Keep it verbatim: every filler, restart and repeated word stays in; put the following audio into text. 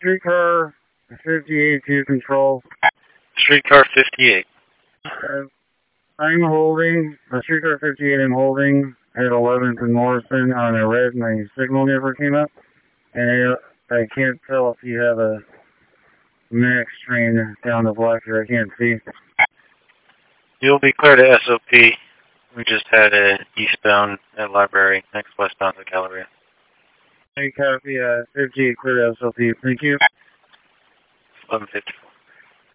Streetcar fifty-eight to control. Streetcar fifty-eight. Uh, I'm holding, uh, Streetcar fifty-eight I'm holding at eleventh and Morrison on a red. My signal never came up. And I, I can't tell if you have a max train down the block here. I can't see. You'll be clear to S O P. We just had a eastbound at Library, next westbound to Galleria. I copy, uh, fifty-eight clear to S O P. Thank you. eleven fifty.